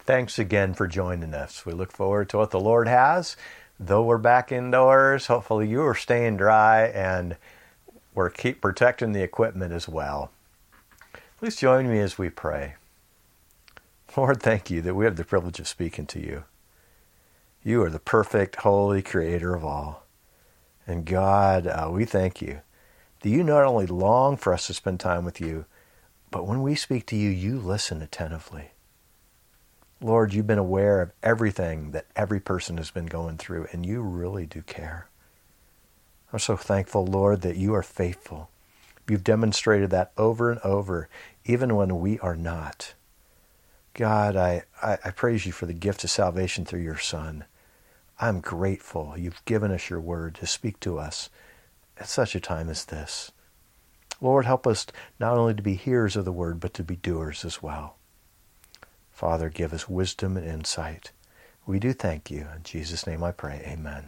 Thanks again for joining us. We look forward to what the Lord has. Though we're back indoors, hopefully you are staying dry and we're keep protecting the equipment as well. Please join me as we pray. Lord, thank you that we have the privilege of speaking to you. You are the perfect, holy creator of all. And God, we thank you that you not only long for us to spend time with you, but when we speak to you, you listen attentively. Lord, you've been aware of everything that every person has been going through, and you really do care. I'm so thankful, Lord, that you are faithful. You've demonstrated that over and over, even when we are not. God, I praise you for the gift of salvation through your Son. I'm grateful you've given us your word to speak to us at such a time as this. Lord, help us not only to be hearers of the word, but to be doers as well. Father, give us wisdom and insight. We do thank you. In Jesus' name I pray, amen.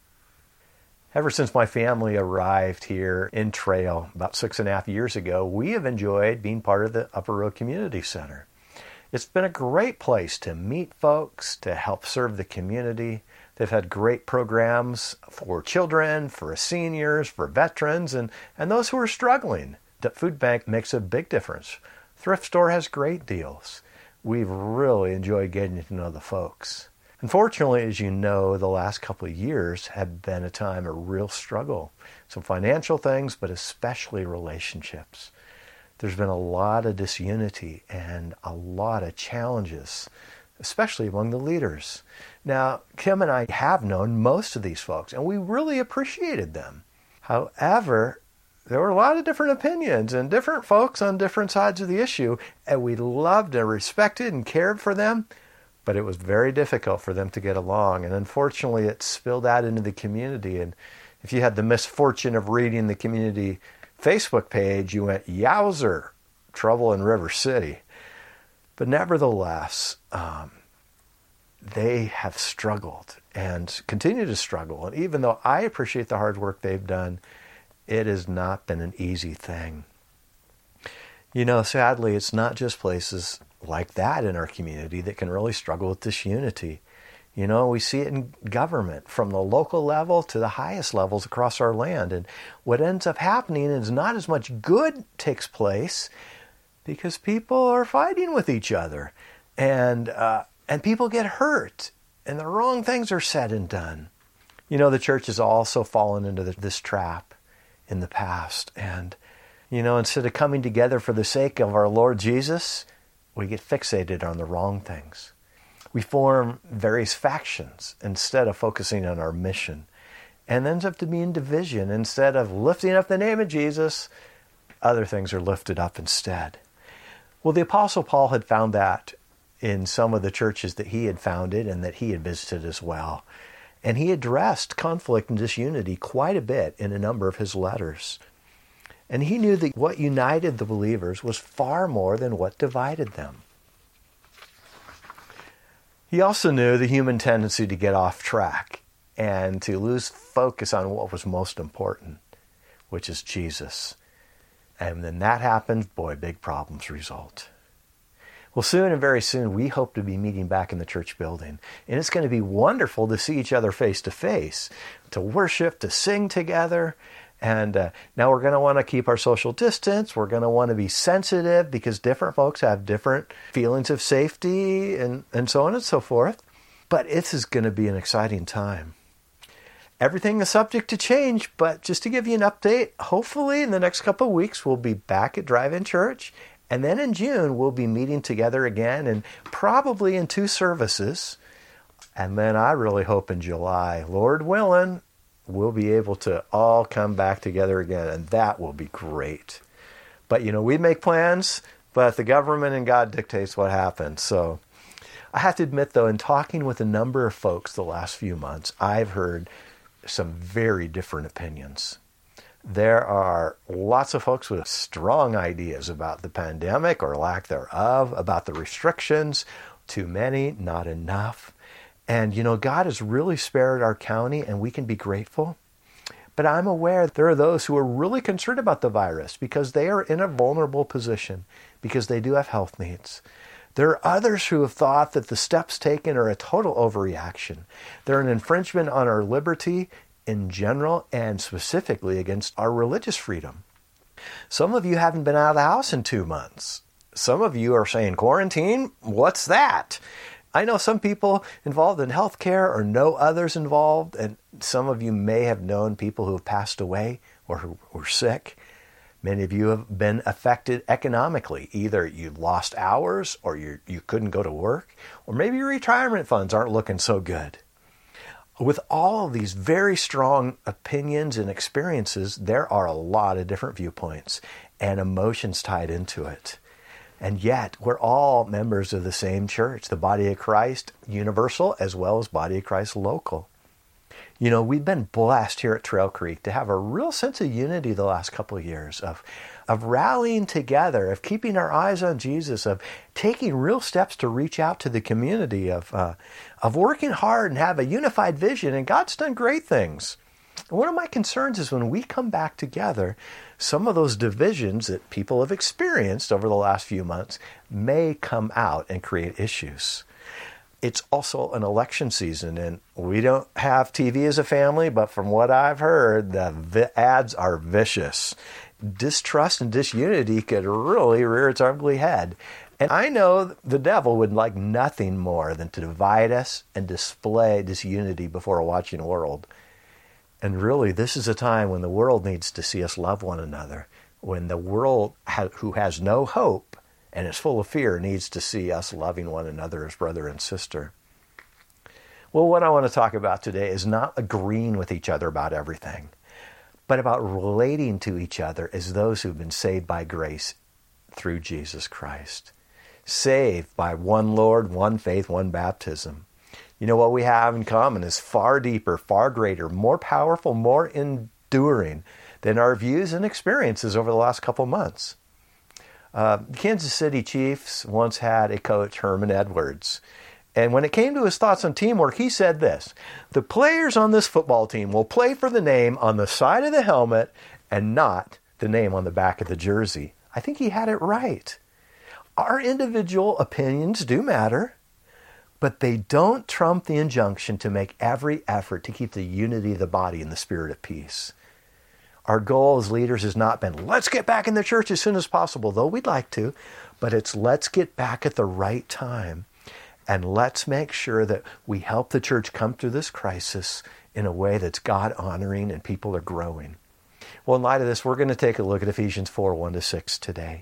Ever since my family arrived here in Trail about 6.5 years ago, we have enjoyed being part of the Upper Road Community Center. It's been a great place to meet folks, to help serve the community. They've had great programs for children, for seniors, for veterans, and those who are struggling. The food bank makes a big difference. Thrift store has great deals. We've really enjoyed getting to know the folks. Unfortunately, as you know, the last couple of years have been a time of real struggle. Some financial things, but especially relationships. There's been a lot of disunity and a lot of challenges, especially among the leaders. Now, Kim and I have known most of these folks, and we really appreciated them. However, there were a lot of different opinions and different folks on different sides of the issue, and we loved and respected and cared for them, but it was very difficult for them to get along, and unfortunately it spilled out into the community. And if you had the misfortune of reading the community Facebook page, you went, yowzer, trouble in River City. But nevertheless, they have struggled and continue to struggle. And even though I appreciate the hard work they've done, it has not been an easy thing. You know, sadly, it's not just places like that in our community that can really struggle with disunity. You know, we see it in government, from the local level to the highest levels across our land. And what ends up happening is not as much good takes place because people are fighting with each other. And people get hurt. And the wrong things are said and done. You know, the church has also fallen into this trap in the past. And, you know, instead of coming together for the sake of our Lord Jesus, we get fixated on the wrong things. We form various factions instead of focusing on our mission, and ends up to be in division. Instead of lifting up the name of Jesus, other things are lifted up instead. Well, the Apostle Paul had found that in some of the churches that he had founded and that he had visited as well. And he addressed conflict and disunity quite a bit in a number of his letters. And he knew that what united the believers was far more than what divided them. He also knew the human tendency to get off track and to lose focus on what was most important, which is Jesus. And when that happens, boy, big problems result. Well, soon and very soon, we hope to be meeting back in the church building. And it's going to be wonderful to see each other face to face, to worship, to sing together. And now we're going to want to keep our social distance. We're going to want to be sensitive because different folks have different feelings of safety and so on and so forth. But this is going to be an exciting time. Everything is subject to change, but just to give you an update, hopefully in the next couple of weeks, we'll be back at Drive-In Church. And then in June, we'll be meeting together again, and probably in 2 services. And then I really hope in July, Lord willing, we'll be able to all come back together again, and that will be great. But, you know, we make plans, but the government and God dictates what happens. So I have to admit, though, in talking with a number of folks the last few months, I've heard some very different opinions. There are lots of folks with strong ideas about the pandemic or lack thereof, about the restrictions. Too many, not enough. And, you know, God has really spared our county, and we can be grateful. But I'm aware there are those who are really concerned about the virus because they are in a vulnerable position, because they do have health needs. There are others who have thought that the steps taken are a total overreaction. They're an infringement on our liberty in general and specifically against our religious freedom. Some of you haven't been out of the house in 2 months. Some of you are saying, quarantine? What's that? I know some people involved in healthcare or know others involved, and some of you may have known people who have passed away or who were sick. Many of you have been affected economically. Either you lost hours or you couldn't go to work, or maybe your retirement funds aren't looking so good. With all of these very strong opinions and experiences, there are a lot of different viewpoints and emotions tied into it. And yet, we're all members of the same church, the body of Christ universal as well as body of Christ local. You know, we've been blessed here at Trail Creek to have a real sense of unity the last couple of years, of rallying together, of keeping our eyes on Jesus, of taking real steps to reach out to the community, of working hard and have a unified vision. And God's done great things. And one of my concerns is when we come back together, some of those divisions that people have experienced over the last few months may come out and create issues. It's also an election season, and we don't have TV as a family, but from what I've heard, the ads are vicious. Distrust and disunity could really rear its ugly head. And I know the devil would like nothing more than to divide us and display disunity before a watching world. And really, this is a time when the world needs to see us love one another, when the world who has no hope and is full of fear needs to see us loving one another as brother and sister. Well, what I want to talk about today is not agreeing with each other about everything, but about relating to each other as those who've been saved by grace through Jesus Christ. Saved by one Lord, one faith, one baptism. You know, what we have in common is far deeper, far greater, more powerful, more enduring than our views and experiences over the last couple months. Kansas City Chiefs once had a coach, Herman Edwards. And when it came to his thoughts on teamwork, he said this: the players on this football team will play for the name on the side of the helmet and not the name on the back of the jersey. I think he had it right. Our individual opinions do matter, but they don't trump the injunction to make every effort to keep the unity of the body in the spirit of peace. Our goal as leaders has not been, let's get back in the church as soon as possible, though we'd like to, but it's let's get back at the right time. And let's make sure that we help the church come through this crisis in a way that's God-honoring and people are growing. Well, in light of this, we're going to take a look at Ephesians 4, 1-6 today.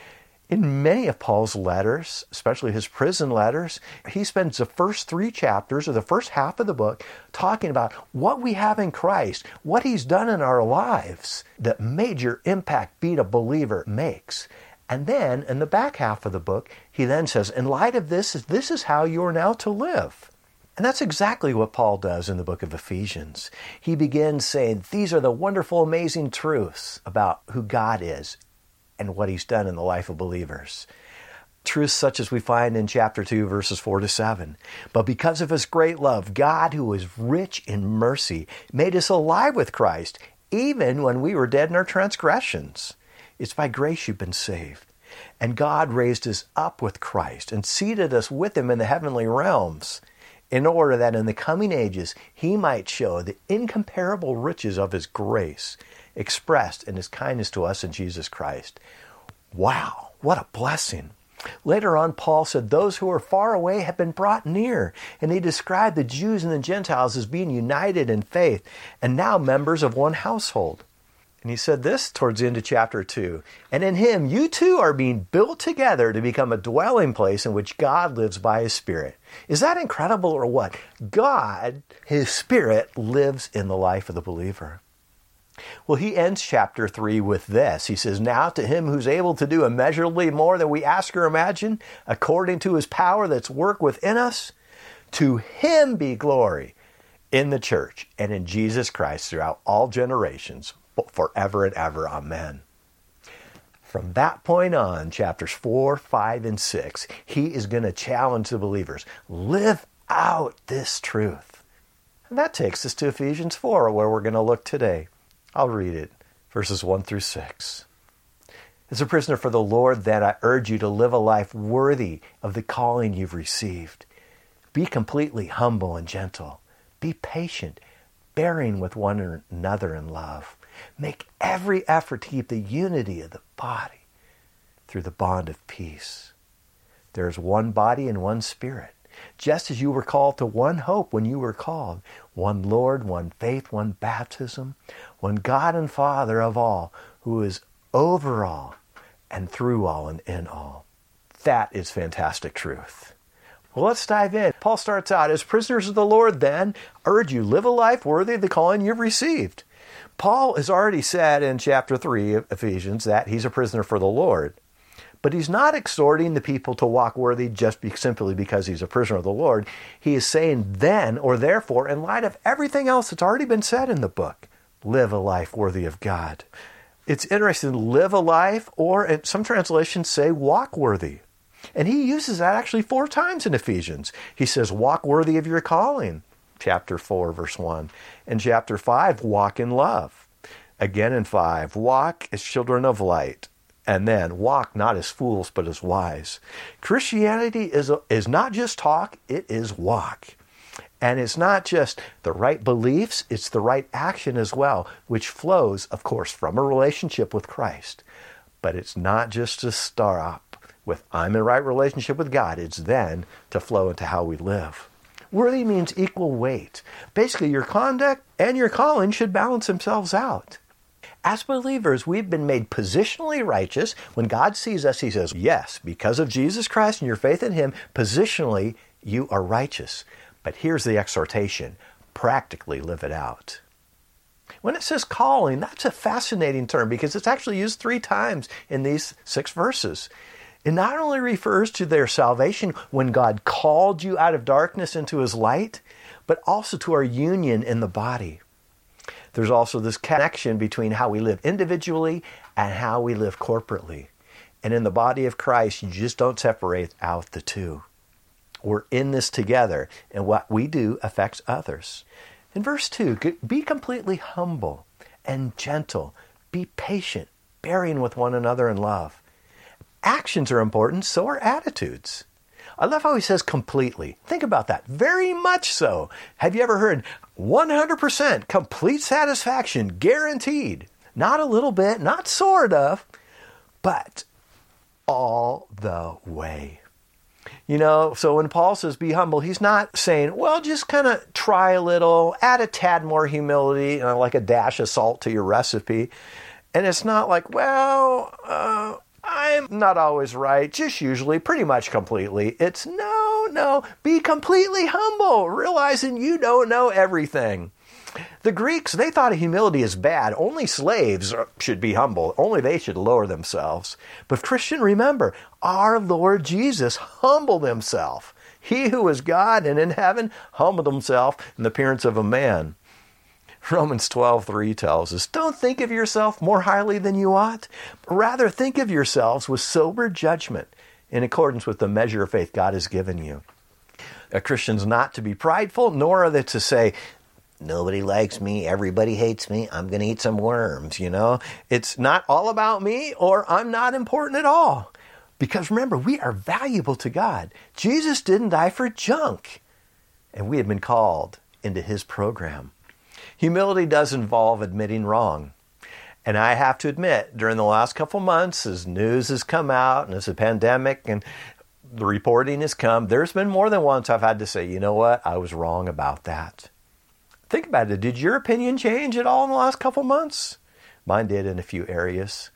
In many of Paul's letters, especially his prison letters, he spends the first 3 chapters or the first half of the book talking about what we have in Christ, what he's done in our lives, the major impact being a believer makes. And then in the back half of the book, he then says, in light of this is how you are now to live. And that's exactly what Paul does in the book of Ephesians. He begins saying, these are the wonderful, amazing truths about who God is and what he's done in the life of believers. Truths such as we find in chapter 2, verses 4-7. But because of his great love, God, who is rich in mercy, made us alive with Christ, even when we were dead in our transgressions. It's by grace you've been saved. And God raised us up with Christ and seated us with him in the heavenly realms, in order that in the coming ages he might show the incomparable riches of his grace expressed in his kindness to us in Jesus Christ. Wow, what a blessing. Later on, Paul said those who are far away have been brought near, and he described the Jews and the Gentiles as being united in faith and now members of one household. And he said this towards the end of chapter 2, and in him you too are being built together to become a dwelling place in which God lives by his Spirit. Is that incredible or what? God, his Spirit, lives in the life of the believer. Well, he ends chapter 3 with this. He says, now to him who's able to do immeasurably more than we ask or imagine, according to his power that's worked within us, to him be glory in the church and in Jesus Christ throughout all generations, forever and ever. Amen. From that point on, chapters 4, 5, and 6, he is going to challenge the believers. Live out this truth. And that takes us to Ephesians 4, where we're going to look today. I'll read it, verses 1-6. As a prisoner for the Lord, then, I urge you to live a life worthy of the calling you've received. Be completely humble and gentle. Be patient, bearing with one another in love. Make every effort to keep the unity of the body through the bond of peace. There is one body and one Spirit, just as you were called to one hope when you were called, one Lord, one faith, one baptism, one God and Father of all, who is over all and through all and in all. That is fantastic truth. Well, let's dive in. Paul starts out, as prisoners of the Lord, then, I urge you, live a life worthy of the calling you've received. Paul has already said in chapter 3 of Ephesians that he's a prisoner for the Lord. But he's not exhorting the people to walk worthy just simply because he's a prisoner of the Lord. He is saying then, or therefore, in light of everything else that's already been said in the book, live a life worthy of God. It's interesting, live a life, or in some translations say walk worthy. And he uses that actually 4 times in Ephesians. He says, walk worthy of your calling, chapter 4, verse 1. In chapter 5, walk in love. Again in 5, walk as children of light. And then walk not as fools, but as wise. Christianity is not just talk, it is walk. And it's not just the right beliefs, it's the right action as well, which flows, of course, from a relationship with Christ. But it's not just to stop with I'm in right relationship with God. It's then to flow into how we live. Worthy means equal weight. Basically, your conduct and your calling should balance themselves out. As believers, we've been made positionally righteous. When God sees us, he says, yes, because of Jesus Christ and your faith in him, positionally, you are righteous. But here's the exhortation. Practically live it out. When it says calling, that's a fascinating term because it's actually used 3 times in these 6 verses. It not only refers to their salvation when God called you out of darkness into his light, but also to our union in the body. There's also this connection between how we live individually and how we live corporately. And in the body of Christ, you just don't separate out the two. We're in this together, and what we do affects others. In verse 2, be completely humble and gentle. Be patient, bearing with one another in love. Actions are important, so are attitudes. I love how he says completely. Think about that. Very much so. Have you ever heard 100% complete satisfaction guaranteed? Not a little bit, not sort of, but all the way. You know, so when Paul says be humble, he's not saying, well, just kind of try a little, add a tad more humility, like a dash of salt to your recipe. And it's not like, well, I'm not always right, just usually, pretty much completely. It's no, be completely humble, realizing you don't know everything. The Greeks, they thought humility is bad. Only slaves should be humble. Only they should lower themselves. But Christian, remember, our Lord Jesus humbled himself. He who is God and in heaven humbled himself in the appearance of a man. Romans 12:3 tells us, don't think of yourself more highly than you ought, but rather think of yourselves with sober judgment in accordance with the measure of faith God has given you. A Christian's not to be prideful, nor are they to say, nobody likes me, everybody hates me, I'm going to eat some worms, It's not all about me or I'm not important at all. Because remember, we are valuable to God. Jesus didn't die for junk. And we have been called into his program. Humility does involve admitting wrong. And I have to admit, during the last couple months, as news has come out and as a pandemic and the reporting has come, there's been more than once I've had to say, you know what, I was wrong about that. Think about it. Did your opinion change at all in the last couple months? Mine did in a few areas.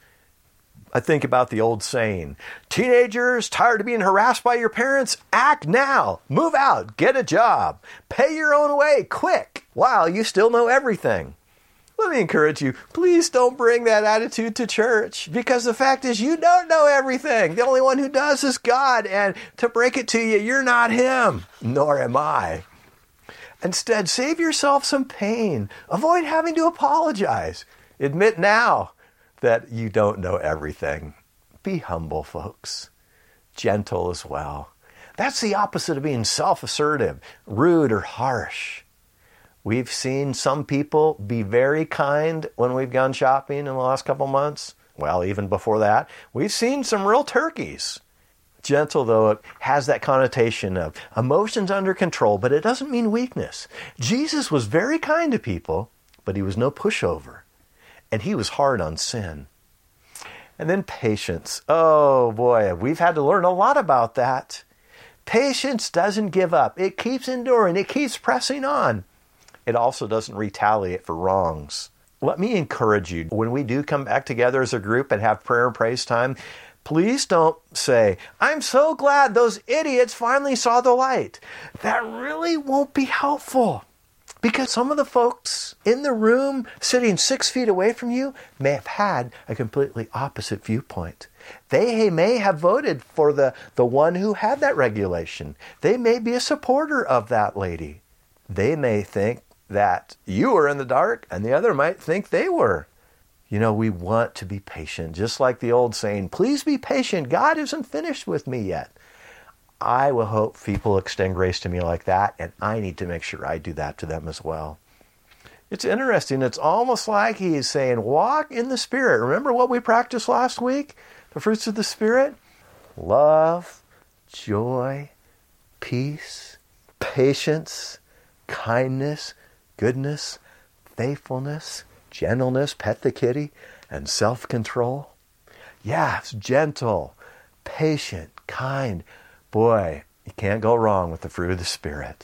I think about the old saying, teenagers tired of being harassed by your parents? Act now. Move out. Get a job. Pay your own way quick while you still know everything. Let me encourage you, please don't bring that attitude to church, because the fact is you don't know everything. The only one who does is God, and to break it to you, you're not him, nor am I. Instead, save yourself some pain. Avoid having to apologize. Admit now that you don't know everything. Be humble, folks. Gentle as well. That's the opposite of being self-assertive, rude, or harsh. We've seen some people be very kind when we've gone shopping in the last couple months. well, even before that, we've seen some real turkeys. Gentle, though, it has that connotation of emotions under control, but it doesn't mean weakness. Jesus was very kind to people, but he was no pushover. And he was hard on sin. And then patience. Oh boy, we've had to learn a lot about that. Patience doesn't give up. It keeps enduring. It keeps pressing on. It also doesn't retaliate for wrongs. Let me encourage you, when we do come back together as a group and have prayer and praise time, please don't say, I'm so glad those idiots finally saw the light. That really won't be helpful. Because some of the folks in the room sitting 6 feet away from you may have had a completely opposite viewpoint. They may have voted for the one who had that regulation. They may be a supporter of that lady. They may think that you were in the dark and the other might think they were. You know, we want to be patient. Just like the old saying, please be patient. God isn't finished with me yet. I will hope people extend grace to me like that, and I need to make sure I do that to them as well. It's interesting. It's almost like he's saying, walk in the Spirit. Remember what we practiced last week? The fruits of the Spirit? Love, joy, peace, patience, kindness, goodness, faithfulness, gentleness, pet the kitty, and self-control. Yes, gentle, patient, kind. Boy, you can't go wrong with the fruit of the Spirit.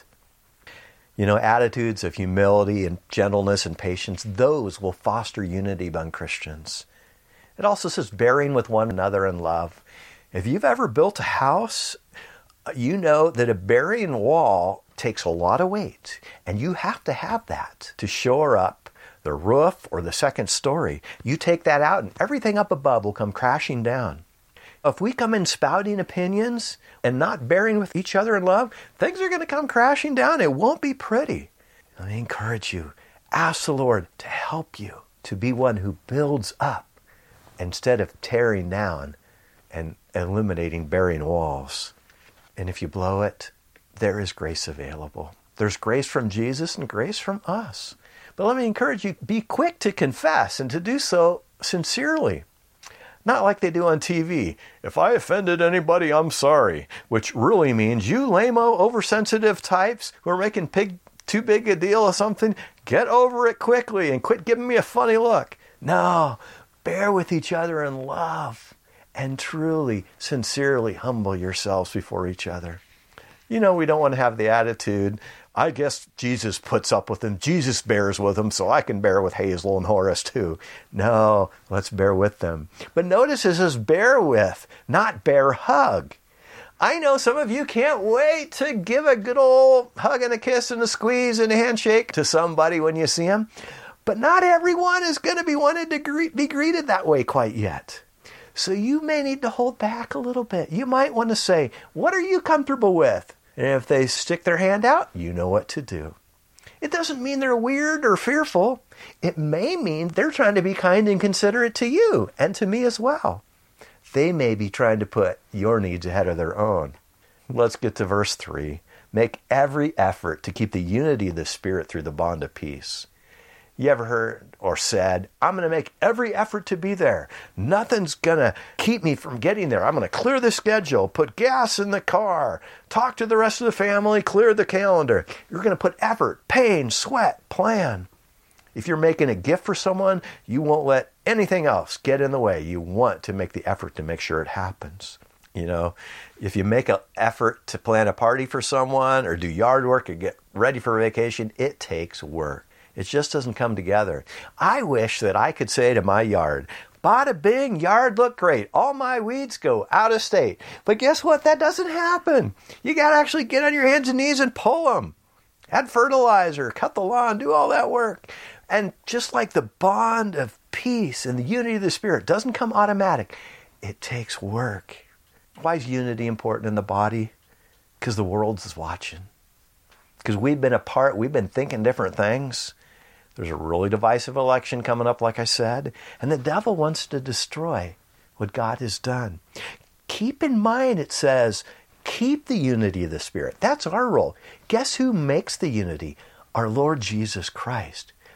You know, attitudes of humility and gentleness and patience, those will foster unity among Christians. It also says bearing with one another in love. If you've ever built a house, you know that a bearing wall takes a lot of weight, and you have to have that to shore up the roof or the second story. You take that out and everything up above will come crashing down. If we come in spouting opinions and not bearing with each other in love, things are going to come crashing down. It won't be pretty. Let me encourage you. Ask the Lord to help you to be one who builds up instead of tearing down and eliminating bearing walls. And if you blow it, there is grace available. There's grace from Jesus and grace from us. But let me encourage you, be quick to confess and to do so sincerely. Not like they do on TV. If I offended anybody, I'm sorry. Which really means you lame-o, oversensitive types who are making too big a deal of something, get over it quickly and quit giving me a funny look. No, bear with each other in love and truly, sincerely humble yourselves before each other. You know, we don't want to have the attitude, I guess Jesus puts up with them. Jesus bears with them, so I can bear with Hazel and Horace too. No, let's bear with them. But notice it says bear with, not bear hug. I know some of you can't wait to give a good old hug and a kiss and a squeeze and a handshake to somebody when you see them. But not everyone is going to be wanted to be greeted that way quite yet. So you may need to hold back a little bit. You might want to say, what are you comfortable with? And if they stick their hand out, you know what to do. It doesn't mean they're weird or fearful. It may mean they're trying to be kind and considerate to you and to me as well. They may be trying to put your needs ahead of their own. Let's get to verse 3. Make every effort to keep the unity of the Spirit through the bond of peace. You ever heard or said, I'm going to make every effort to be there. Nothing's going to keep me from getting there. I'm going to clear the schedule, put gas in the car, talk to the rest of the family, clear the calendar. You're going to put effort, pain, sweat, plan. If you're making a gift for someone, you won't let anything else get in the way. You want to make the effort to make sure it happens. You know, if you make an effort to plan a party for someone or do yard work or get ready for a vacation, it takes work. It just doesn't come together. I wish that I could say to my yard, bada bing, yard look great. All my weeds go out of state. But guess what? That doesn't happen. You got to actually get on your hands and knees and pull them. Add fertilizer, cut the lawn, do all that work. And just like the bond of peace and the unity of the Spirit doesn't come automatic, it takes work. Why is unity important in the body? Because the world is watching. Because we've been apart, we've been thinking different things. There's a really divisive election coming up, like I said, and the devil wants to destroy what God has done. Keep in mind, it says, keep the unity of the Spirit. That's our role. Guess who makes the unity? Our Lord Jesus Christ.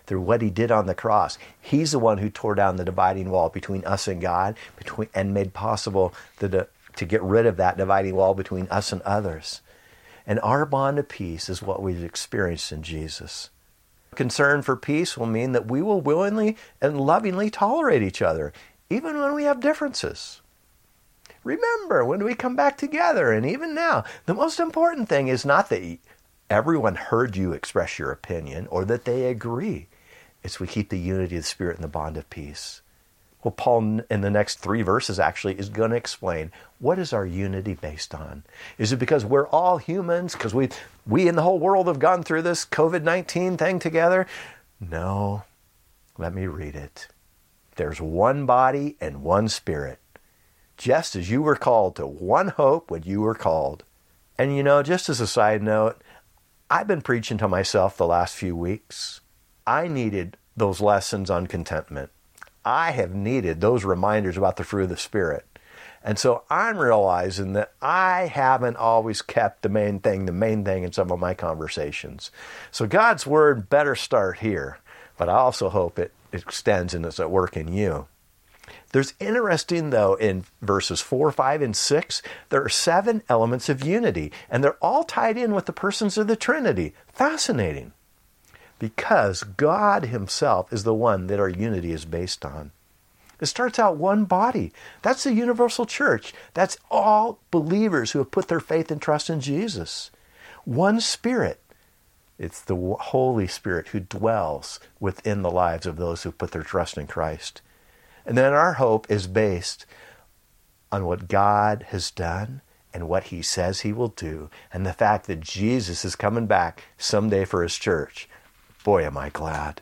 through what he did on the cross. He's the one who tore down the dividing wall between us and God, and made possible to get rid of that dividing wall between us and others. And our bond of peace is what we've experienced in Jesus. Concern for peace will mean that we will willingly and lovingly tolerate each other, even when we have differences. Remember, when we come back together, and even now, the most important thing is not that everyone heard you express your opinion or that they agree. It's we keep the unity of the Spirit and the bond of peace. Well, Paul, in the next 3 verses, actually is going to explain, what is our unity based on? Is it because we're all humans, because we in the whole world have gone through this COVID-19 thing together? No. Let me read it. There's one body and one Spirit, just as you were called to one hope when you were called. And just as a side note, I've been preaching to myself the last few weeks. I needed those lessons on contentment. I have needed those reminders about the fruit of the Spirit. And so I'm realizing that I haven't always kept the main thing in some of my conversations. So God's Word better start here, but I also hope it extends and is at work in you. There's interesting, though, in verses 4, 5, and 6, there are 7 elements of unity, and they're all tied in with the persons of the Trinity. Fascinating. Because God himself is the one that our unity is based on. It starts out one body. That's the universal church. That's all believers who have put their faith and trust in Jesus. One Spirit. It's the Holy Spirit who dwells within the lives of those who put their trust in Christ. And then our hope is based on what God has done and what he says he will do, and the fact that Jesus is coming back someday for his church. Boy, am I glad.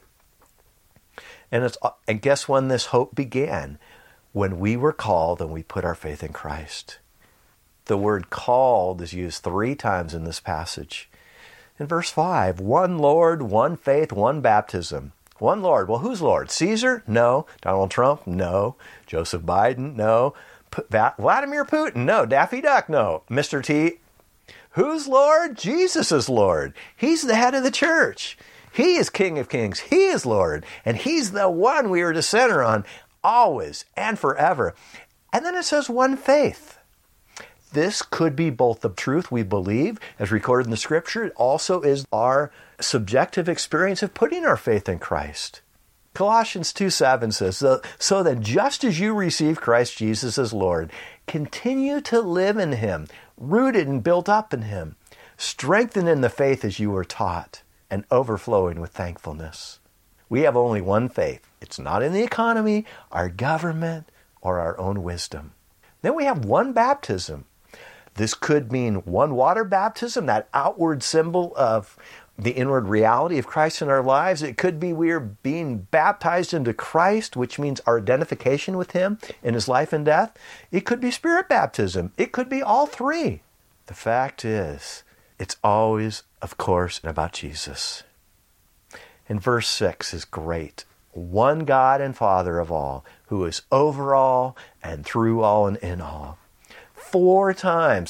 And guess when this hope began? When we were called and we put our faith in Christ. The word called is used 3 times in this passage. In verse 5, one Lord, one faith, one baptism. One Lord. Well, who's Lord? Caesar? No. Donald Trump? No. Joseph Biden? No. Vladimir Putin? No. Daffy Duck? No. Mr. T? Who's Lord? Jesus is Lord. He's the head of the church. He is King of Kings. He is Lord. And he's the one we are to center on always and forever. And then it says one faith. This could be both the truth we believe, as recorded in the Scripture. It also is our subjective experience of putting our faith in Christ. Colossians 2:7 says, so then just as you receive Christ Jesus as Lord, continue to live in him, rooted and built up in him, strengthened in the faith as you were taught, and overflowing with thankfulness. We have only one faith. It's not in the economy, our government, or our own wisdom. Then we have one baptism. This could mean one water baptism, that outward symbol of the inward reality of Christ in our lives. It could be we are being baptized into Christ, which means our identification with him in his life and death. It could be Spirit baptism. It could be all 3. The fact is, it's always, of course, about Jesus. And verse 6 is great. One God and Father of all, who is over all and through all and in all. 4 times,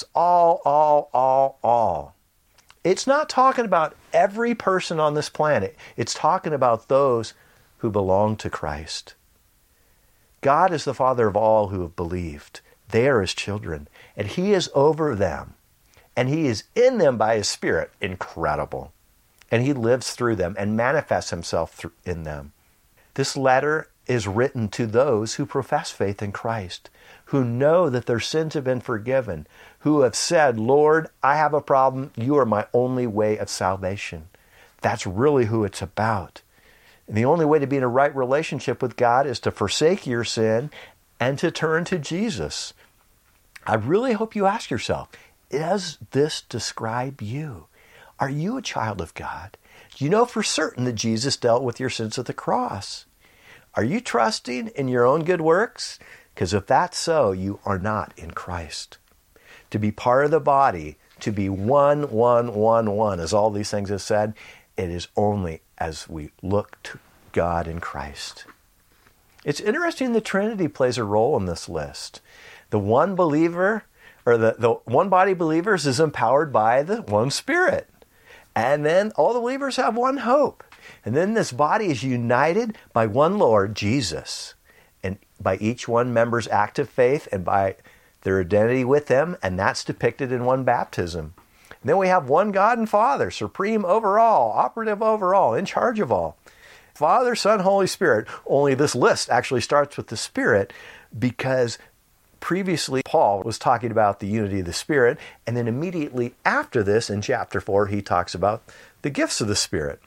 all. It's not talking about every person on this planet. It's talking about those who belong to Christ. God is the Father of all who have believed. They are his children, and he is over them. And he is in them by his Spirit. Incredible. And he lives through them and manifests himself in them. This letter is written to those who profess faith in Christ, who know that their sins have been forgiven, who have said, Lord, I have a problem. You are my only way of salvation. That's really who it's about. And the only way to be in a right relationship with God is to forsake your sin and to turn to Jesus. I really hope you ask yourself, does this describe you? Are you a child of God? Do you know for certain that Jesus dealt with your sins at the cross? Are you trusting in your own good works? Because if that's so, you are not in Christ. To be part of the body, to be one, as all these things have said, it is only as we look to God in Christ. It's interesting the Trinity plays a role in this list. The one believer, or the one body believers is empowered by the one Spirit. And then all the believers have one hope. And then this body is united by one Lord, Jesus, and by each one member's active faith and by their identity with Him, and that's depicted in one baptism. And then we have one God and Father, supreme over all, operative over all, in charge of all. Father, Son, Holy Spirit. Only this list actually starts with the Spirit because previously Paul was talking about the unity of the Spirit, and then immediately after this, in chapter 4, he talks about the gifts of the Spirit.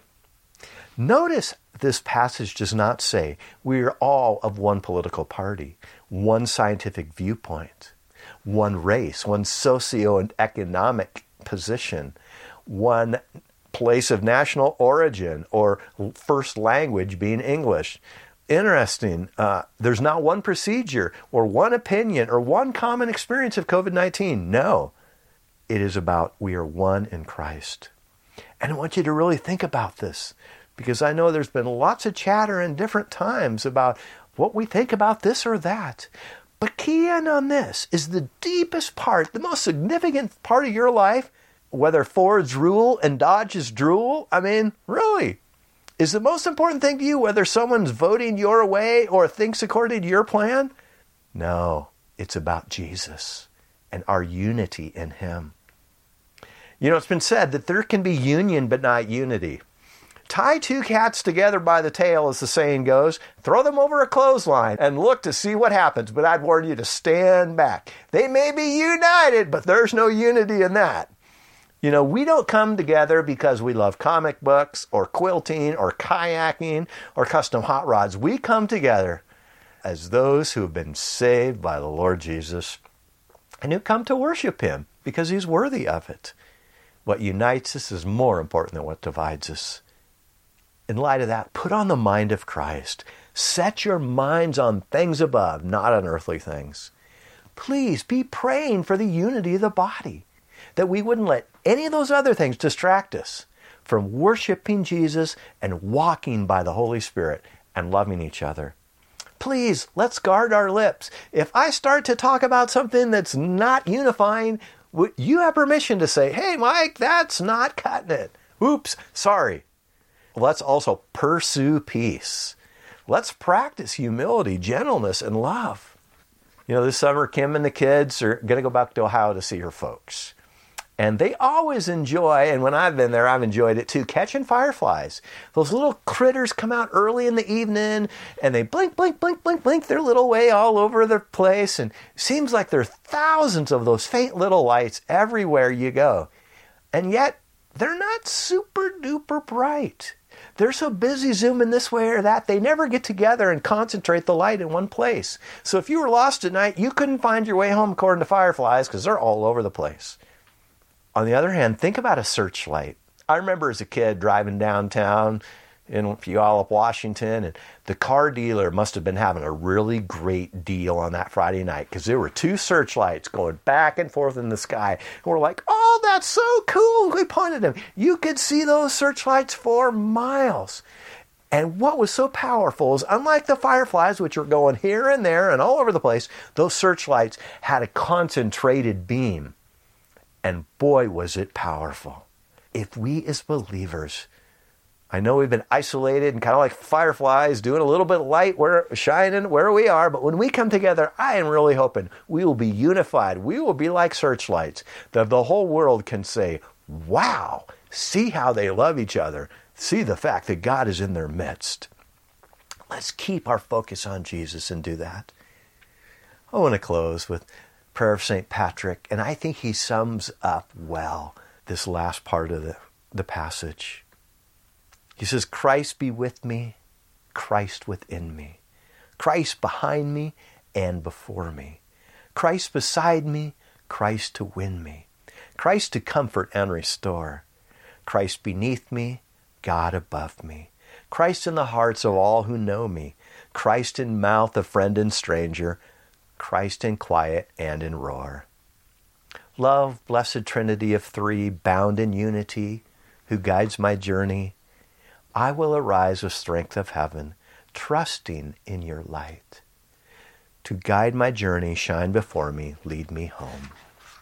Notice this passage does not say we are all of one political party, one scientific viewpoint, one race, one socio and economic position, one place of national origin or first language being English. Interesting. There's not one procedure or one opinion or one common experience of COVID-19. No, it is about we are one in Christ. And I want you to really think about this because I know there's been lots of chatter in different times about what we think about this or that. But key in on this is the deepest part, the most significant part of your life, whether Ford's rule and Dodge's drool, I mean, really, is the most important thing to you whether someone's voting your way or thinks according to your plan? No, it's about Jesus and our unity in Him. You know, it's been said that there can be union but not unity. Tie two cats together by the tail, as the saying goes, throw them over a clothesline and look to see what happens, but I'd warn you to stand back. They may be united, but there's no unity in that. You know, we don't come together because we love comic books or quilting or kayaking or custom hot rods. We come together as those who have been saved by the Lord Jesus and who come to worship Him because He's worthy of it. What unites us is more important than what divides us. In light of that, put on the mind of Christ. Set your minds on things above, not on earthly things. Please be praying for the unity of the body, that we wouldn't let any of those other things distract us from worshiping Jesus and walking by the Holy Spirit and loving each other. Please, let's guard our lips. If I start to talk about something that's not unifying, you have permission to say, hey, Mike, that's not cutting it. Oops, sorry. Let's also pursue peace. Let's practice humility, gentleness, and love. You know, this summer, Kim and the kids are going to go back to Ohio to see her folks. And they always enjoy, and when I've been there, I've enjoyed it too, catching fireflies. Those little critters come out early in the evening, and they blink, blink, blink, blink, blink their little way all over the place. And it seems like there are thousands of those faint little lights everywhere you go. And yet, they're not super duper bright. They're so busy zooming this way or that, they never get together and concentrate the light in one place. So if you were lost at night, you couldn't find your way home according to fireflies because they're all over the place. On the other hand, think about a searchlight. I remember as a kid driving downtown in Puyallup, Washington, and the car dealer must have been having a really great deal on that Friday night because there were two searchlights going back and forth in the sky. And we're like, oh, that's so cool. We pointed them. You could see those searchlights for miles. And what was so powerful is, unlike the fireflies, which were going here and there and all over the place, those searchlights had a concentrated beam. And boy, was it powerful. If we as believers, I know we've been isolated and kind of like fireflies, doing a little bit of light, shining where we are, but when we come together, I am really hoping we will be unified. We will be like searchlights, that the whole world can say, wow, see how they love each other. See the fact that God is in their midst. Let's keep our focus on Jesus and do that. I want to close with prayer of St. Patrick, and I think he sums up well this last part of the passage. He says, Christ be with me, Christ within me, Christ behind me and before me, Christ beside me, Christ to win me, Christ to comfort and restore, Christ beneath me, God above me, Christ in the hearts of all who know me, Christ in mouth of friend and stranger, Christ in quiet and in roar. Love, blessed Trinity of three, bound in unity, who guides my journey, I will arise with strength of heaven, trusting in your light. To guide my journey, shine before me, lead me home.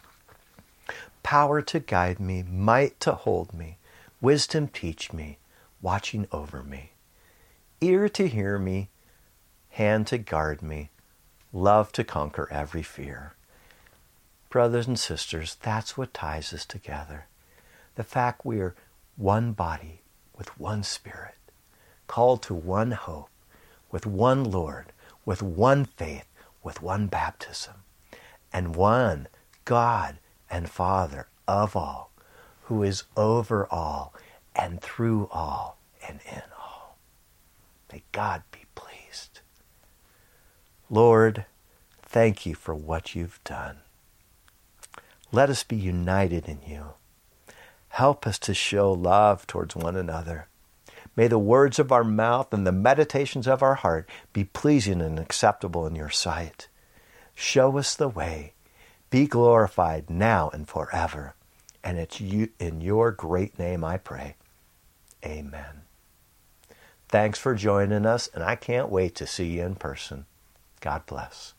Power to guide me, might to hold me, wisdom teach me, watching over me, ear to hear me, hand to guard me, love to conquer every fear. Brothers and sisters, that's what ties us together. The fact we are one body with one Spirit, called to one hope, with one Lord, with one faith, with one baptism, and one God and Father of all, who is over all and through all and in all. May God be pleased. Lord, thank you for what you've done. Let us be united in you. Help us to show love towards one another. May the words of our mouth and the meditations of our heart be pleasing and acceptable in your sight. Show us the way. Be glorified now and forever. And it's you, in your great name I pray. Amen. Thanks for joining us, and I can't wait to see you in person. God bless.